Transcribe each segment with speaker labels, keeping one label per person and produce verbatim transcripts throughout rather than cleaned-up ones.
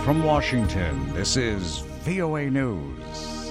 Speaker 1: From Washington, this is V O A News.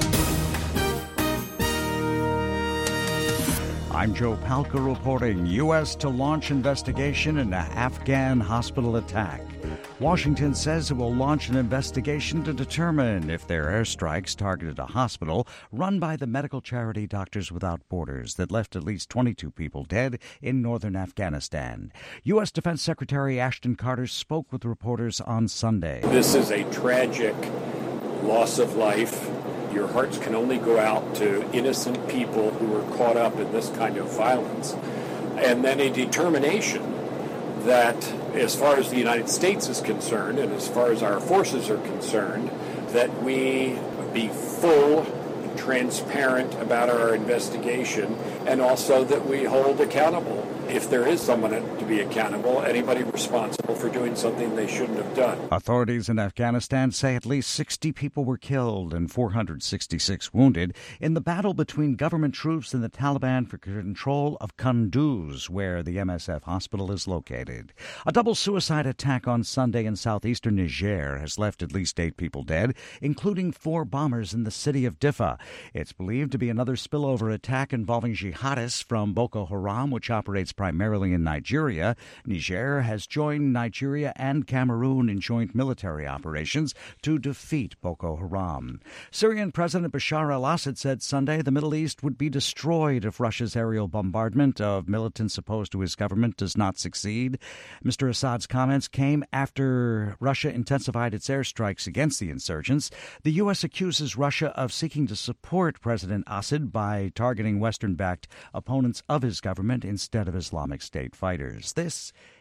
Speaker 1: I'm Joe Palca reporting. U S to launch investigation into Afghan hospital attack. Washington says it will launch an investigation to determine if their airstrikes targeted a hospital run by the medical charity Doctors Without Borders that left at least twenty-two people dead in northern Afghanistan. U S Defense Secretary Ashton Carter spoke with reporters on Sunday.
Speaker 2: This is a tragic loss of life. Your hearts can only go out to innocent people who were caught up in this kind of violence. And then a determination that as far as the United States is concerned and as far as our forces are concerned, that we be full, transparent about our investigation, and also that we hold accountable, if there is someone to be accountable, anybody responsible for doing something they shouldn't have done.
Speaker 1: Authorities in Afghanistan say at least sixty people were killed and four hundred sixty-six wounded in the battle between government troops and the Taliban for control of Kunduz, where the M S F hospital is located. A double suicide attack on Sunday in southeastern Niger has left at least eight people dead, including four bombers in the city of Diffa. It's believed to be another spillover attack involving jihadists from Boko Haram, which operates primarily in Nigeria. Niger has joined Nigeria and Cameroon in joint military operations to defeat Boko Haram. Syrian President Bashar al-Assad said Sunday the Middle East would be destroyed if Russia's aerial bombardment of militants opposed to his government does not succeed. Mister Assad's comments came after Russia intensified its airstrikes against the insurgents. The U S accuses Russia of seeking to support President Assad by targeting Western-backed opponents of his government instead of Islamic State fighters. This